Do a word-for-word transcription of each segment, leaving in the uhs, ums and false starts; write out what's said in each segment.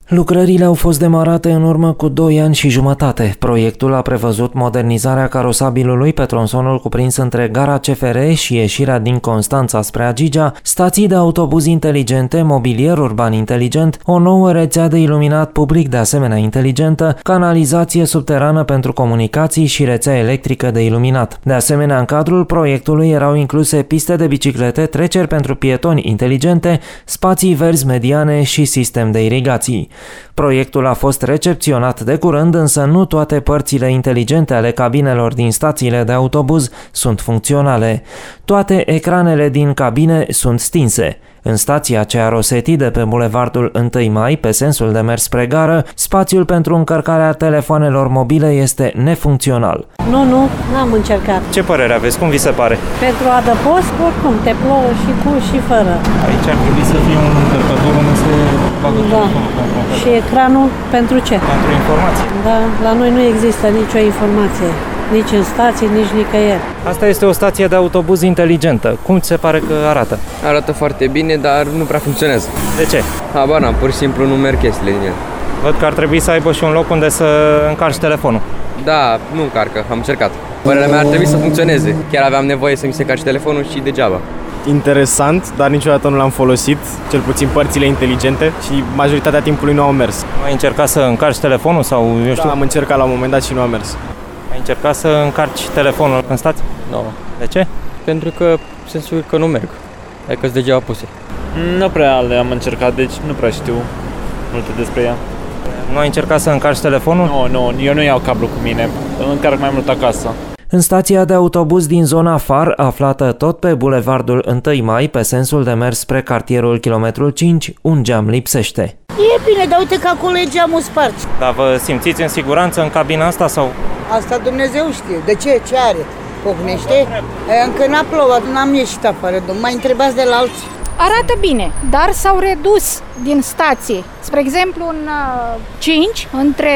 Lucrările au fost demarate în urmă cu doi ani și jumătate. Proiectul a prevăzut modernizarea carosabilului pe tronsonul cuprins între gara C F R și ieșirea din Constanța spre Agigea, stații de autobuz inteligente, mobilier urban inteligent, o nouă rețea de iluminat public de asemenea inteligentă, canalizație subterană pentru comunicații și rețea electrică de iluminat. De asemenea, în cadrul proiectului erau incluse piste de biciclete, treceri pentru pietoni inteligente, spații verzi mediane și sistem de irigații. Proiectul a fost recepționat de curând, însă nu toate părțile inteligente ale cabinelor din stațiile de autobuz sunt funcționale. Toate ecranele din cabine sunt stinse. În stația Cea Rosetti de pe bulevardul întâi mai, pe sensul de mers spre gară, spațiul pentru încărcarea telefoanelor mobile este nefuncțional. Nu, nu, n-am încercat. Ce părere aveți? Cum vi se pare? Pentru adăpost, oricum, te plouă și cu și fără. Aici ar trebui să fie un încărcător unde se bagă da. Și ecranul pentru ce? Pentru informații. Da, la noi nu există nicio informație. Nici în stație, nici nicăieri. Asta este o stație de autobuz inteligentă. Cum ți se pare că arată? Arată foarte bine, dar nu prea funcționează. De ce? Habar n-am, pur și simplu nu merg chestiile din el. Văd că ar trebui să aibă și un loc unde să încarci telefonul. Da, nu încarcă, am încercat. Părerea mea ar trebui să funcționeze. Chiar aveam nevoie să mi se încarce telefonul și degeaba. Interesant, dar niciodată nu l-am folosit, cel puțin părțile inteligente, și majoritatea timpului nu au mers. Ai încercat să încarci telefonul sau eu știu? Da, am încercat la un moment dat și nu a mers. Ai încercat să încarci telefonul în stație? Nu. No. De ce? Pentru că sensul că nu merg. Adică-s degeaba puse. Nu prea le-am încercat, deci nu prea știu multe despre ea. Nu ai încercat să încarci telefonul? Nu, nu, eu nu iau cablu cu mine, îl încarc mai mult acasă. În stația de autobuz din zona Far, aflată tot pe bulevardul întâi mai, pe sensul de mers spre cartierul kilometrul cinci, un geam lipsește. E bine, dar uite că acolo e geamul spart. Dar vă simțiți în siguranță în cabina asta sau? Asta Dumnezeu știe. De ce? Ce are? Pocnește? Încă n-a plouat, n-am ieșit afară. Mai întrebați de la alții. Arată bine, dar s-au redus din stații. Spre exemplu, în cinci, între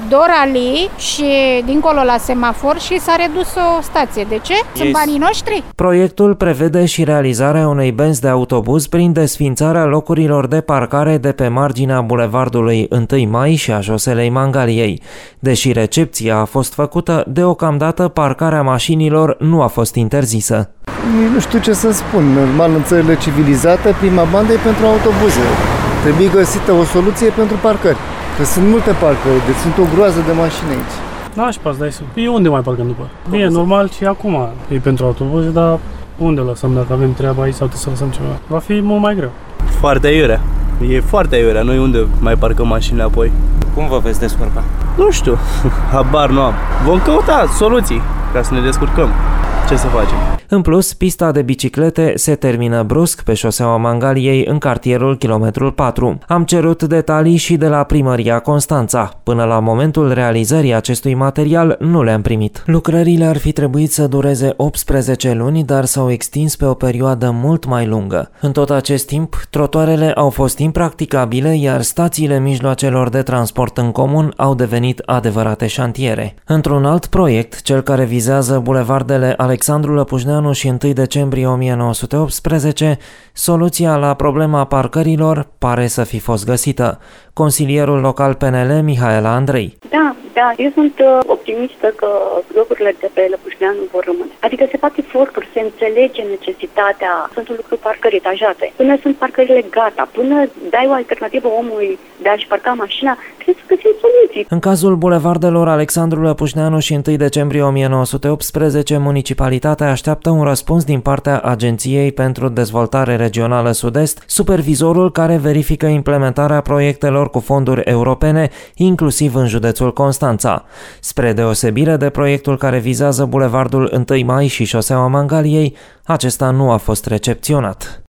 Dorali și dincolo la semafor, și s-a redus o stație. De ce? Sunt yes. banii noștri? Proiectul prevede și realizarea unei benzi de autobuz prin desfințarea locurilor de parcare de pe marginea bulevardului întâi mai și a șoselei Mangaliei. Deși recepția a fost făcută, deocamdată parcarea mașinilor nu a fost interzisă. Nu știu ce să spun. Normal, în țările civilizate, prima bandă e pentru autobuze. Trebuie găsită o soluție pentru parcări. Că sunt multe parcări, deci sunt o groază de mașini aici. Da, și pas, dai să... E unde mai parcăm după? Bine, normal și acum e pentru autobuze, dar unde lăsăm dacă avem treaba aici sau trebuie să lăsăm ceva? Va fi mult mai greu. Foarte iurea. E foarte iurea. Noi unde mai parcăm mașinile apoi? Cum vă veți descurca? Nu știu. Habar nu am. Vom căuta soluții ca să ne descurcăm. Ce să facem? În plus, pista de biciclete se termină brusc pe șoseaua Mangaliei în cartierul kilometrul patru. Am cerut detalii și de la primăria Constanța. Până la momentul realizării acestui material nu le-am primit. Lucrările ar fi trebuit să dureze optsprezece luni, dar s-au extins pe o perioadă mult mai lungă. În tot acest timp, trotuarele au fost impracticabile, iar stațiile mijloacelor de transport în comun au devenit adevărate șantiere. Într-un alt proiect, cel care vizează bulevardele Alexandru Lăpușneanu și întâi decembrie o mie nouă sute optsprezece, soluția la problema parcărilor pare să fi fost găsită. Consilierul local P N L, Mihaela Andrei. Da, da, eu sunt uh, optimistă că locurile de pe Lăpușneanu vor rămâne. Adică se fac eforturi, se înțelege necesitatea, sunt un lucru parcări etajate. Până sunt parcările gata, până dai o alternativă omului de a-și parca mașina, trebuie să găsim soluții. În cazul bulevardelor Alexandru Lăpușneanu și întâi decembrie o mie nouă sute optsprezece, municipalitatea așteaptă un răspuns din partea Agenției pentru Dezvoltare Regională Sud-Est, supervizorul care verifică implementarea proiectelor cu fonduri europene, inclusiv în județul Constanța. Spre deosebire de proiectul care vizează bulevardul întâi mai și șoseaua Mangaliei, acesta nu a fost recepționat.